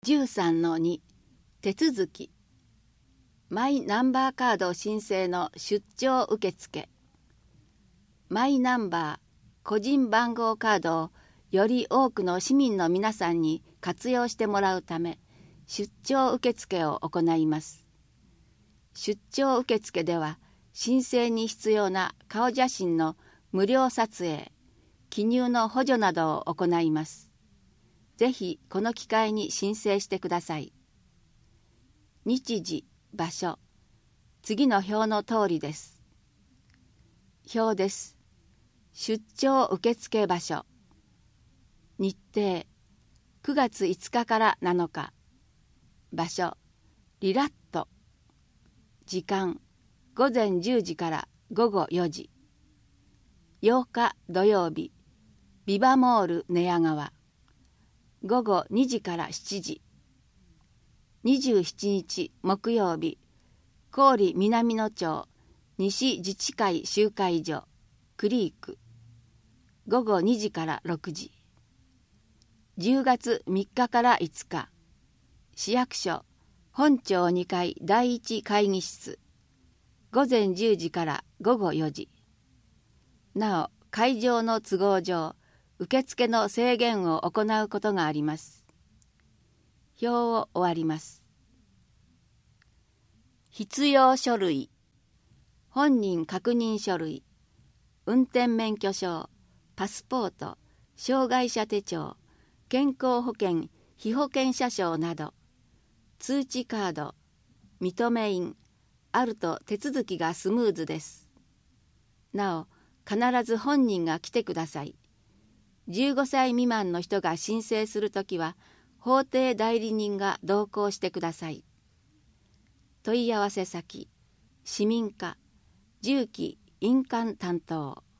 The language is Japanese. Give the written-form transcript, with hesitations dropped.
13-2 手続きマイナンバーカード申請の出張受付。マイナンバー個人番号カードをより多くの市民の皆さんに活用してもらうため出張受付を行います。出張受付では申請に必要な顔写真の無料撮影、記入の補助などを行います。ぜひこの機会に申請してください。日時、場所、次の表の通りです。表です。出張受付場所。日程、9月5日から7日。場所、リラット。時間、午前10時から午後4時。8日土曜日、ビバモール寝屋川。午後2時から7時。27日木曜日、郡南野町西自治会集会所クリーク。午後2時から6時。10月3日から5日、市役所本町2階第1会議室。午前10時から午後4時。なお、会場の都合上、受付の制限を行うことがあります。表を終わります。必要書類。本人確認書類、運転免許証、パスポート、障害者手帳、健康保険、被保険者証など、通知カード、認め印、あると手続きがスムーズです。なお、必ず本人が来てください。15歳未満の人が申請するときは、法定代理人が同行してください。問い合わせ先、市民課、住基印鑑担当。